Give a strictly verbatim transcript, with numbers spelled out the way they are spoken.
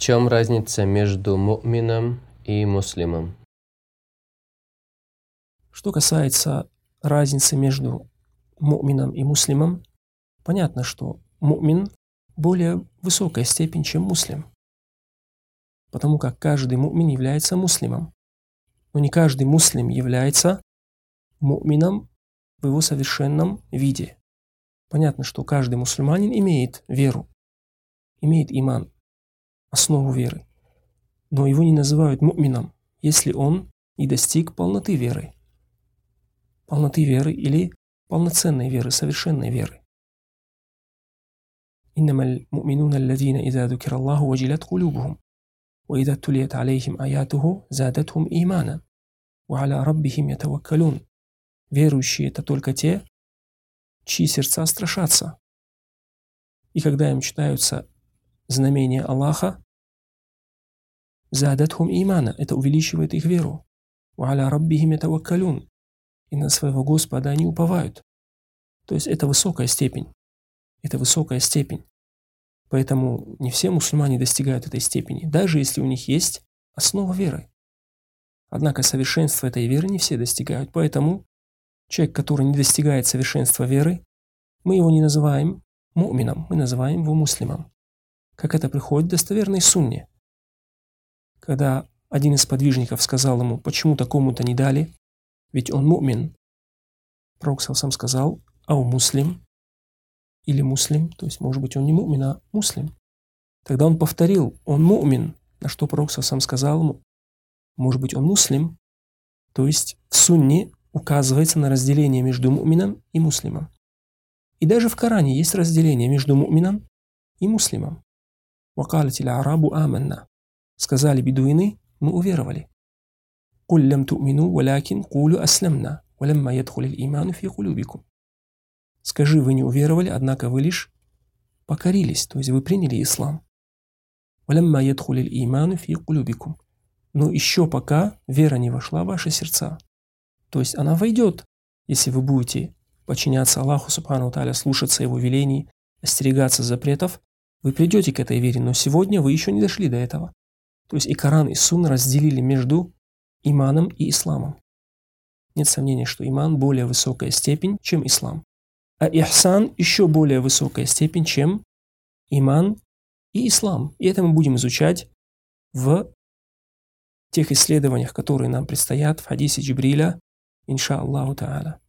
чем разница между му'мином и муслимом? Что касается разницы между му'мином и муслимом, понятно, что му'мин более высокая степень, чем муслим. Потому как каждый му'мин является муслимом. Но не каждый муслим является му'мином в его совершенном виде. Понятно, что каждый мусульманин имеет веру, имеет иман, основу веры. Но его не называют му'мином, если он не достиг полноты веры. Полноты веры или полноценной веры, совершенной веры. إنما المؤمنون الذين إذا ذكر الله وجلت قلوبهم وإذا تليت عليهم آياته زادتهم إيمانا وعلى ربهم يتوكلون. Верующие — это только те, чьи сердца страшатся. И когда им читаются знамения Аллаха, «Задатхум имана» — это увеличивает их веру. «Ва'аля раббихим ятаваккалун» — и на своего Господа они уповают. То есть это высокая степень. Это высокая степень. Поэтому не все мусульмане достигают этой степени, даже если у них есть основа веры. Однако совершенства этой веры не все достигают. Поэтому человек, который не достигает совершенства веры, мы его не называем му'мином, мы называем его муслимом. Как это приходит в достоверной сунне. Когда один из подвижников сказал ему, почему такому-то не дали, ведь он му'мин. Пророк сам сказал, ау муслим, или муслим, то есть может быть он не му'мин, а муслим. Тогда он повторил, он му'мин, на что пророк сам сказал ему, может быть он муслим, то есть в сунне указывается на разделение между му'мином и муслимом. И даже в Коране есть разделение между му'мином и муслимом. «Вакалатил арабу аманна». Сказали бедуины, мы уверовали. «Куль лям ту'мину, валякин кулю аслямна, валямма ядхулил иману фи кулюбикум». Скажи, вы не уверовали, однако вы лишь покорились, то есть вы приняли ислам. «Валямма ядхулил иману фи кулюбикум». Но еще пока вера не вошла в ваши сердца. То есть она войдет, если вы будете подчиняться Аллаху Субхану Тааля, слушаться Его велений, остерегаться запретов, вы придете к этой вере, но сегодня вы еще не дошли до этого. То есть и Коран, и Сунна разделили между иманом и исламом. Нет сомнения, что иман более высокая степень, чем ислам. А ихсан еще более высокая степень, чем иман и ислам. И это мы будем изучать в тех исследованиях, которые нам предстоят в хадисе Джибриля, инша Аллаху Та'аля.